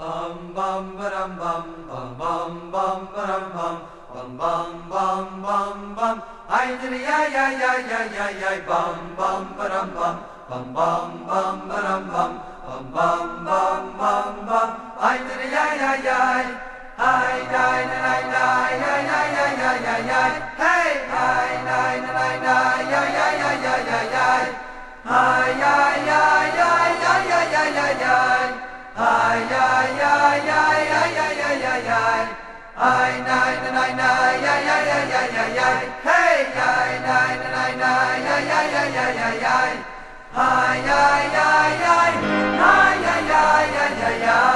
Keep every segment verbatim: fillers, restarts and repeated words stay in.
Bum bum ba-dum bum bum bum bum ba-dum bum bum bum bum bum bum. I did ya ya ya ya ya ya bum bum ba-dum bum bum bum bum ba-dum bum bum bum bum bum bum. I did ya ya ya. Hi hi na na na ya ya ya ya ya ya. Hey hi na na na na ya ya ya ya ya ya. Hi ya ya ya ya ya ya ya ya. Ay ay ay ay ay ay ay ay ay. Ay nay nay nay nay ay ay ay ay ay ay. Hey ay nay nay nay ay ay ay ay ay ay. Ay ay ay ay ay ay ay ay ay ay.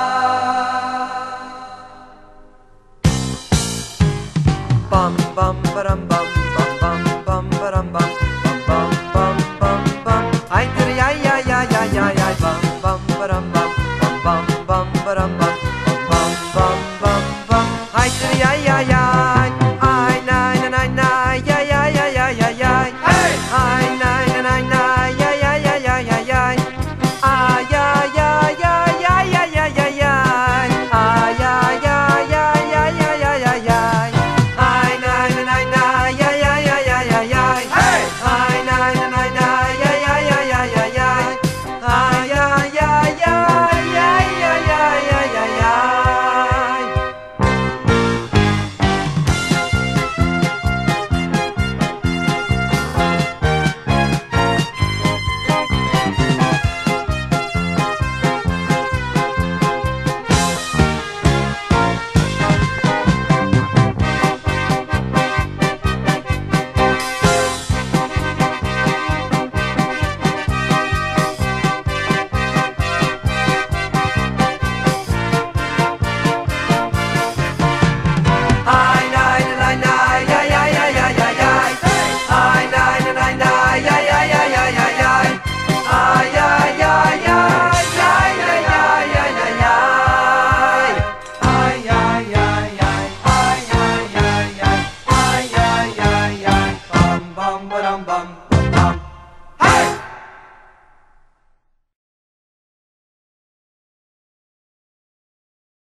Bum bum ba-dum bum bum bum bum ba-dum bum bum bum bum bum bum. Ay ay ay ay ay ay ay bum bum ba-dum bum. Bum bum ba-dum bum bum bum bum bum. Ay ay ay ay ay nay nay nay ay ay ay ay ay ay. Hey ay nay nay nay ay ay ay ay ay ay. Ay ay ay ay ay ay ay ay ay. Ay ay ay ay ay ay ay ay ay. Ay nay nay nay ay ay ay ay ay ay. Hey ay nay nay nay ay ay ay ay ay ay. Ay ay ay ay. Bum bum ba-dum bum.